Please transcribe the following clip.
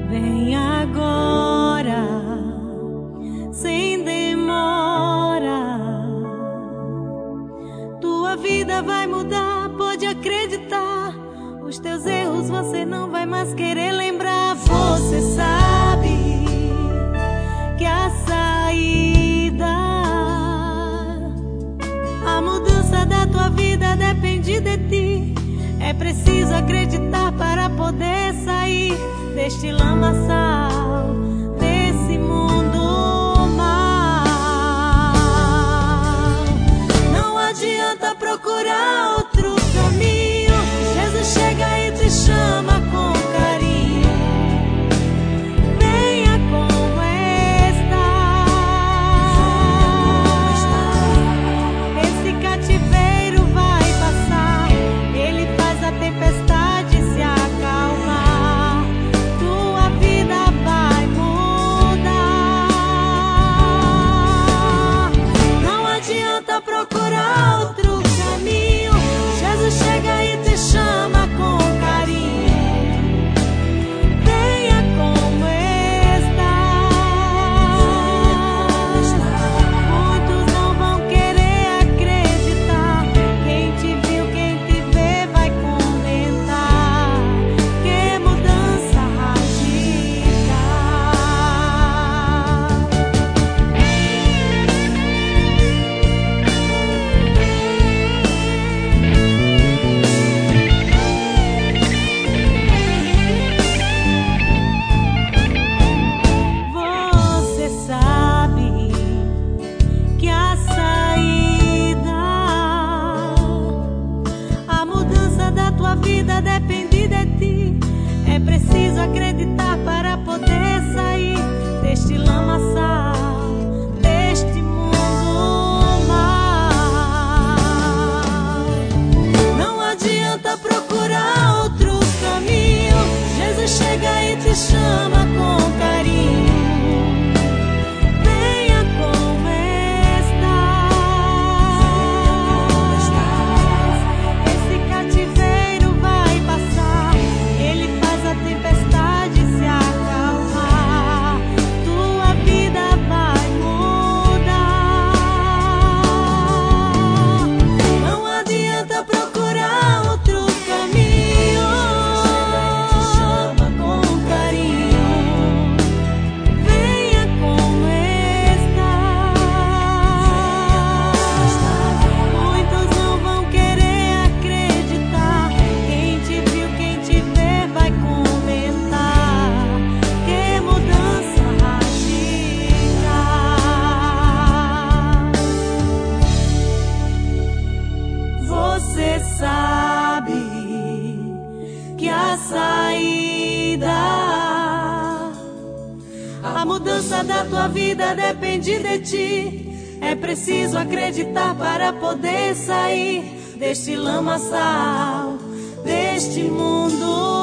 Vem agora, sem demora. Tua vida vai mudar, pode acreditar. Os teus erros você não vai mais querer lembrar. Você sabe que a saída, a mudança da tua vida depende de ti. É preciso acreditar para poder sair deste lamaçal, desse mundo mal. Não adianta procurar outro caminho. Jesus chega e te chama com carinho. Venha como está. Esse cativeiro vai passar. Ele faz a tempestade se acalmar. Tua vida vai mudar. Não adianta procurar outro caminho. Jesus chega e te chama com carinho. Venha como está. Muitos não vão querer acreditar. Quem te viu, quem te vê vai comentar. Que mudança Você sabe que a saída, a mudança da tua vida depende de ti. É preciso acreditar para poder sair deste lamaçal, deste mundo mal. Não adianta procurar outro caminho. Jesus chega e te chama com carinho. Venha como estás. Esse cativeiro vai passar. Ele faz a tempestade se acalmar. Tua vida vai mudar. Não adianta procurar outro caminho. Chama com carinho. Venha como estás. Muitos não vão querer acreditar. Quem te viu, quem te vê vai comentar. Que mudança radical. Você sabe que a saída, a mudança da tua vida depende de ti. É preciso acreditar para poder sair deste lamaçal, deste mundo